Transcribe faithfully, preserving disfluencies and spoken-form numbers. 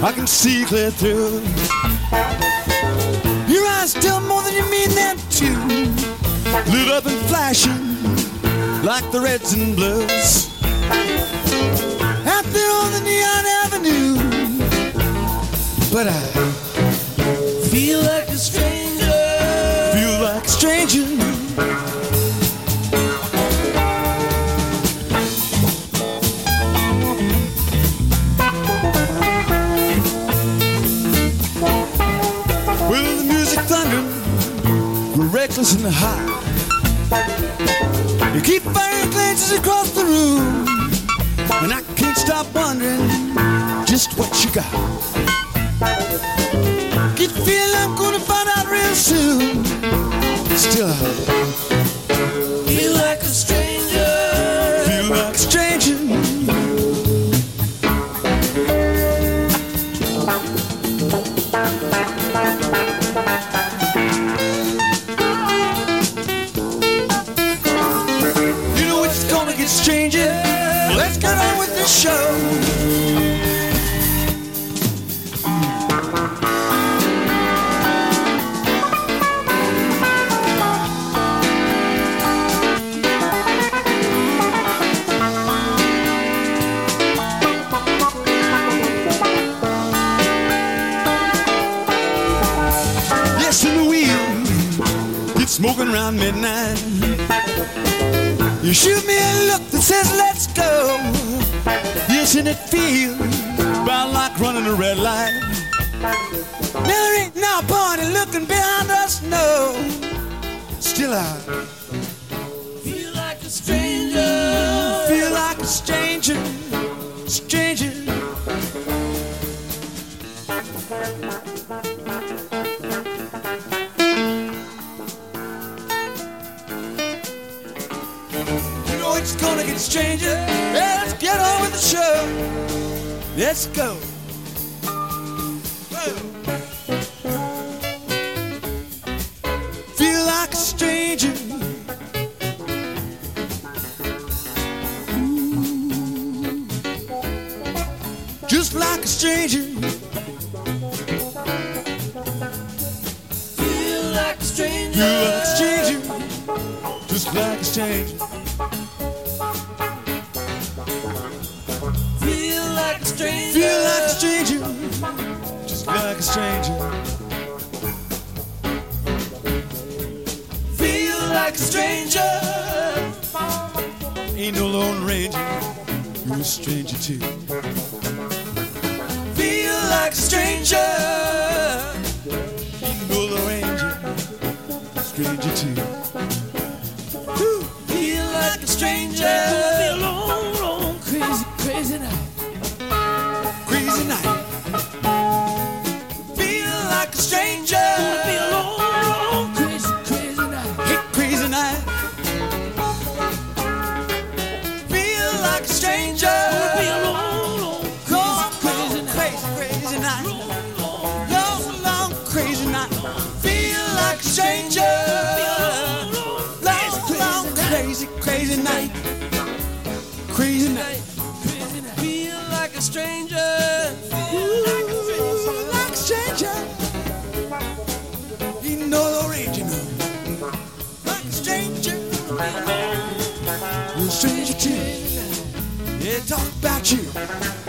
I can see clear through. Your eyes tell more than you mean them to. Lit up and flashing like the reds and blues out there on the neon avenue. But I feel like a stranger. Feel like a stranger. With the music thunder, we're reckless in the high. You keep firing glances across the room, and I can't stop wondering just what you got. Get the feeling I'm gonna find out real soon. Still I feel like a stranger. Feel like a stranger. You know it's gonna get stranger. Let's get on with the show. Smoking around midnight. You shoot me a look that says let's go. Yes, and it feels about like running a red light. Now there ain't no party looking behind us, no. Still I feel like a stranger. Feel like a stranger. Stranger. It's gonna get stranger. Yeah, let's get on with the show. Let's go. Whoa. Feel like a stranger. Ooh. Just like a stranger. Feel like a stranger. Feel like a stranger. Just like a stranger. Feel like a stranger. Feel like a stranger. Just like a stranger. Feel like a stranger. Ain't no lone ranger. You're a stranger too. Feel like a stranger. Ain't no lone ranger. Stranger too. Woo. Feel like a stranger. Be alone, alone, crazy, crazy night. Crazy night. Feel like a stranger. Be alone, alone, crazy, crazy night. Hey, crazy night. Feel like a stranger. Be alone, alone, crazy, crazy, crazy night. Long, long, crazy night. Feel like a stranger. Long, long, crazy, crazy night. Crazy night. Feel like a stranger. Ooh, like a stranger. You know the original. Like a stranger. You're a stranger too. Yeah, talk about you.